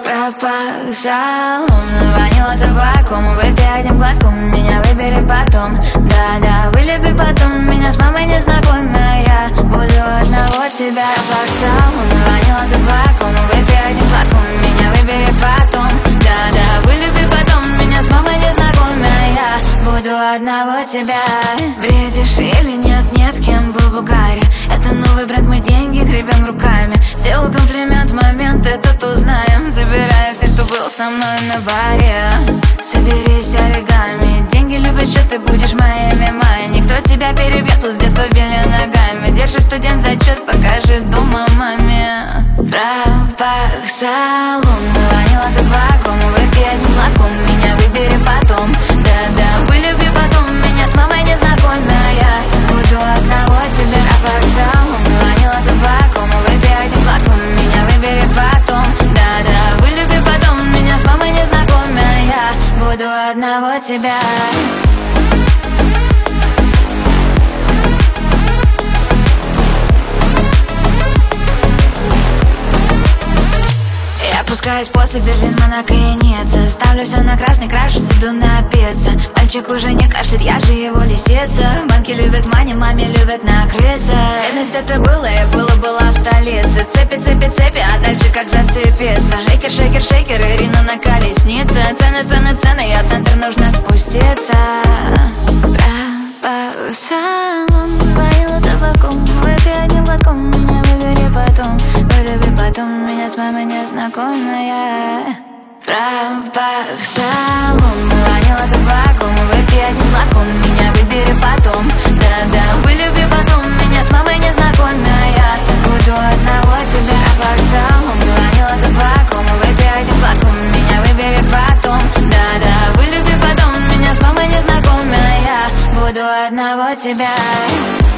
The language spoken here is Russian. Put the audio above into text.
Пропах салон, ванила табаком. Выпей одним глотком, меня выбери потом. Да-да, вылюби потом, меня с мамой не знакомя. Я буду одного тебя. Пропах салон, ванила табаком. Выпей одним глотком, меня выбери потом. Да-да, вылюби потом, меня с мамой не знакомя. Я буду одного тебя. Бредишь или нет, нет, с кем был в угаре. Это новый бренд, мы деньги гребем руками. Сделал комплимент, момент этот узнаем. Забираю всех, кто был со мной на баре. Соберись оригами. Деньги любят, что ты будешь моей мамой. Никто тебя перебьет, тут с детства били ногами. Держи, студент, зачет, покажи дома маме. Пропах салон, ванила табаком. Выпей одним глотком, меня выбери потом. Да-да, вылюби потом, меня с мамой не знакомя. Я буду одного тебя. Пропах салон, ванила табаком. Выпей одним глотком, меня выбери потом. Да-да, вылюби потом, меня с мамой не знакомя. Я буду одного тебя. Спускаюсь после Берлин, Монако и Ницца. Ставлю все на красный, крашусь, иду напиться. Мальчик уже не кашляет, я же его лисица. Банки любят мани, маме любят накрыться. Бедность это было, я была в столице. Цепи, цепи, цепи, а дальше как зацепиться. Шейкер, шейкер, шейкер, Ирина на колеснице. Цены, цены, цены, я в центр, нужно спуститься. Пропах салон, ванила табаком. Выпей одним глотком, меня выбери потом. Вылюби потом, меня с мамой не знакомая. Пропах салон, ванила табаком. Выпей одним глотком, меня выбери потом. Да-да, вылюби потом, меня с мамой не знакомая. Буду одного тебя. Пропах салон, ванила табаком. Выпей одним глотком, меня выбери потом. Да-да, вылюби потом, меня с мамой не знакомая. Буду одного тебя.